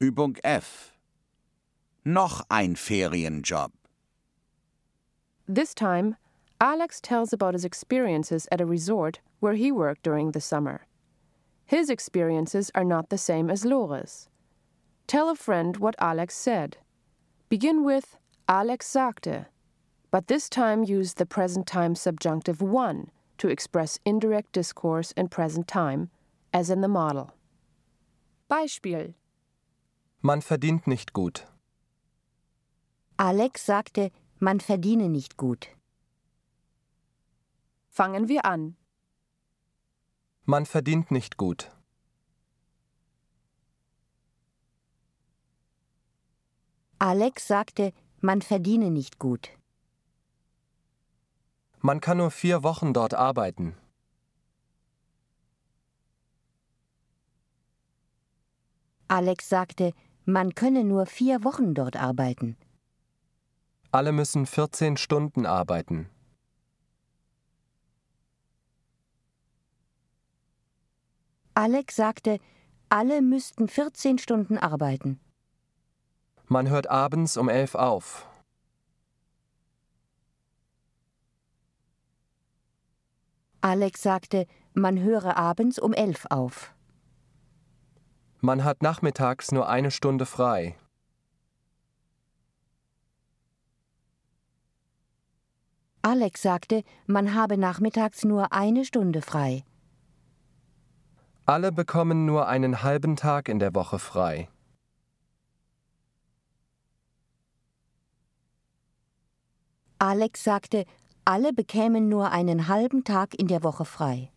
Übung F. Noch ein Ferienjob. This time, Alex tells about his experiences at a resort where he worked during the summer. His experiences are not the same as Lore's. Tell a friend what Alex said. Begin with Alex sagte, but this time use the present time subjunctive one to express indirect discourse in present time, as in the model. Beispiel: Man verdient nicht gut. Alex sagte, man verdiene nicht gut. Fangen wir an. Man verdient nicht gut. Alex sagte, man verdiene nicht gut. Man kann nur 4 Wochen dort arbeiten. Alex sagte, man könne nur 4 Wochen dort arbeiten. Alle müssen 14 Stunden arbeiten. Alex sagte, alle müssten 14 Stunden arbeiten. Man hört abends um 11 auf. Alex sagte, man höre abends um 11 auf. Man hat nachmittags nur 1 Stunde frei. Alex sagte, man habe nachmittags nur 1 Stunde frei. Alle bekommen nur einen halben Tag in der Woche frei. Alex sagte, alle bekämen nur einen halben Tag in der Woche frei.